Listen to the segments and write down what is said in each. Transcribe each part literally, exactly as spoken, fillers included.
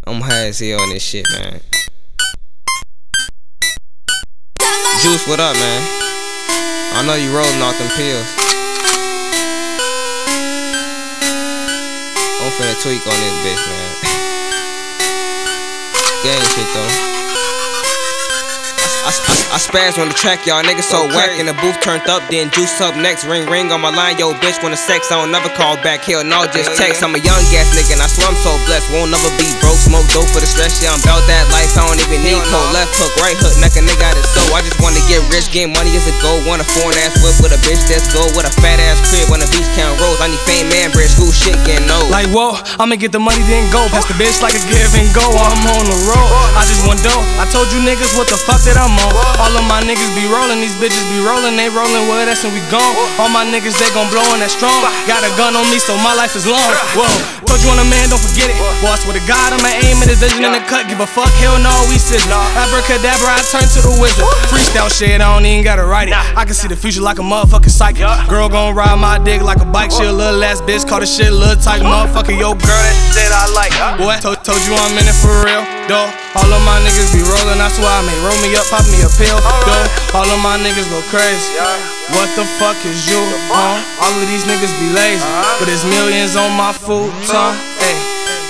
I'm high as hell on this shit, man. Juice, what up, man? I know you rolling off them pills. I'm finna tweak on this bitch, man. Gang shit, though. I, I, I spaz on the track, y'all niggas so okay. Whack. In the booth turned up, then juice up next. Ring ring on my line, yo bitch wanna sex. I don't never call back, hell no, just text. I'm a young ass nigga and I swear I'm so blessed. Won't never be broke, smoke dope for the stress. Yeah, I'm about that life, I don't even need cold. Left hook, right hook, neck a nigga out his soul. I just wanna get rich, get money as a goal. Want a foreign ass whip with a bitch that's gold. With a fat ass crib on the beach count rolls. I need fame, man, bread, school shit, getting old. Like whoa, I'ma get the money then go. Pass the bitch like a give and go. I'm on the road, I just want dough. I told you niggas what the fuck that I'm on. All of my niggas be rolling, these bitches be rolling. They rolling with us and we gone. All my niggas, they gon' blow on that strong. Got a gun on me so my life is long. Whoa, told you on a man, don't forget it. Boy, I swear to God, I'ma aim at his vision in the cut. Give a fuck, hell no, we scissors. Abracadabra, I turn to the wizard. Freestyle shit, I don't even gotta write it. I can see the future like a motherfucking psychic. Girl gon' ride my dick like a bike. She a little ass bitch, call the shit a little tight. Motherfucker, yo girl, that shit I like. Boy, told, told you I'm in it for real, though. All of my niggas be rolling, I swear I may roll me up, pop me a pill, though. All of my niggas go crazy. What the fuck is you, huh? All of these niggas be lazy, but there's millions on my futon. Hey.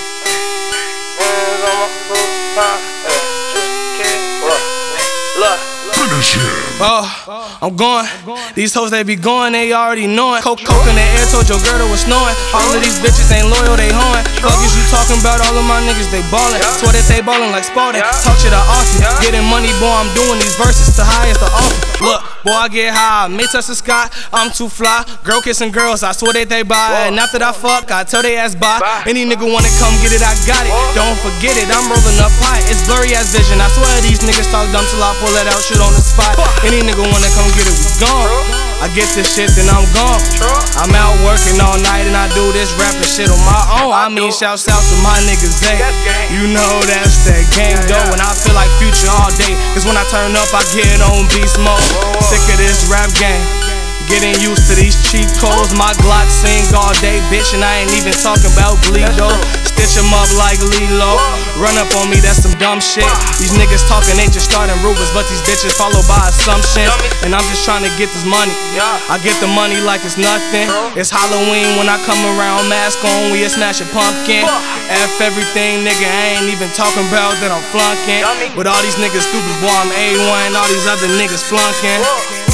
Millions on my futon. Hey. Just kid. Look. Look. Finish him. Oh, I'm going. These hoes they be going, they already knowin'. Coke, coke in the air, told your girl it was snowing. All of these bitches ain't loyal, they hoeing. Fuck is you talking about? All of my niggas they ballin'. Swear that they ballin' like Spalding. Talk shit I often. Getting money, boy, I'm doing these verses to high as the offer. Look, boy, I get high, may touch the sky. I'm too fly. Girl kissing girls, I swear that they buy. And after that fuck, I tell they ass bye. Any nigga wanna come get it, I got it. Don't forget it, I'm rolling up high. It's blurry ass vision. I swear these niggas talk dumb till I pull it out, shoot on the spot. Any nigga wanna come get it, we gone. I get this shit, then I'm gone. I'm out working all night and I do this rapping shit on my own. I mean, shouts out to my niggas, they. You know that's that gang though. And I feel like Future all day. Cause when I turn up, I get on beast mode. Sick of this rap game. Getting used to these cheat codes. My Glock sing all day, bitch, and I ain't even talking about Gleedo. Stitch em up like Lilo. Run up on me, that's some dumb shit. These niggas talking, they just starting rumors, but these bitches follow by assumptions. And I'm just trying to get this money. I get the money like it's nothing. It's Halloween when I come around, mask on, we a smashing pumpkin. F everything, nigga, I ain't even talking about that I'm flunking. But all these niggas stupid, boy, I'm A one, all these other niggas flunking.